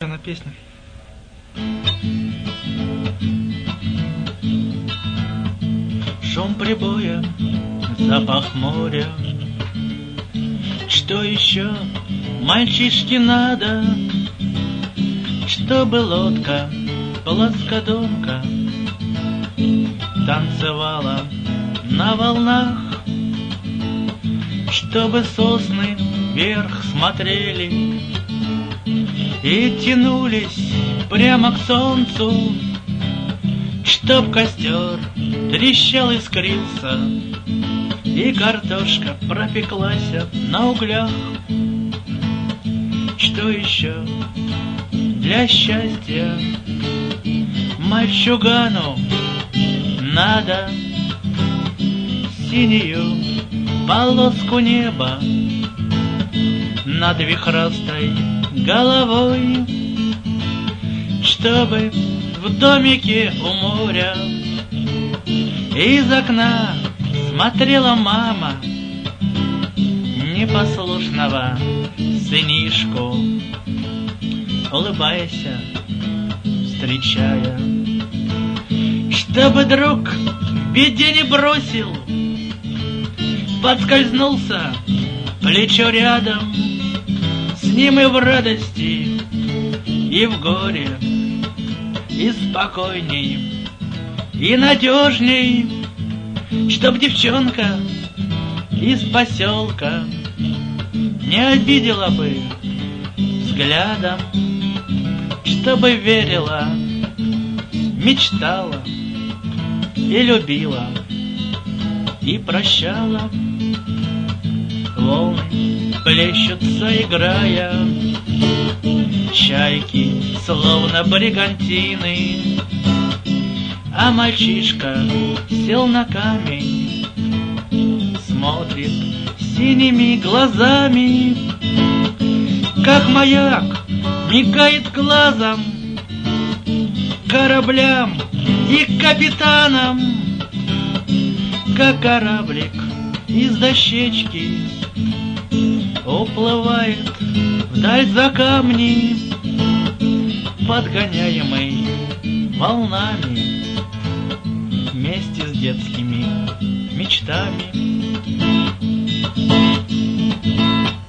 на песню. Шум прибоя, запах моря. Что еще мальчишке надо? Чтобы лодка, плоскодонка танцевала на волнах, чтобы сосны вверх смотрели и тянулись прямо к солнцу, чтоб костер трещал, искрился, и картошка пропеклась на углях. Что еще для счастья мальчугану надо? Синюю полоску неба над вихрастой головой, чтобы в домике у моря из окна смотрела мама непослушного сынишку, улыбаясь, встречая, чтобы друг в беде не бросил, подскользнулся плечо рядом с ним и в радости, и в горе, и спокойней, и надежней, чтоб девчонка из поселка не обидела бы взглядом, чтобы верила, мечтала и любила, и прощала. Волны плещутся, играя, чайки, словно бригантины, а мальчишка сел на камень, смотрит синими глазами, как маяк мигает глазом кораблям и капитанам, как кораблик из дощечки уплывает вдаль за камни, подгоняемый волнами вместе с детскими мечтами.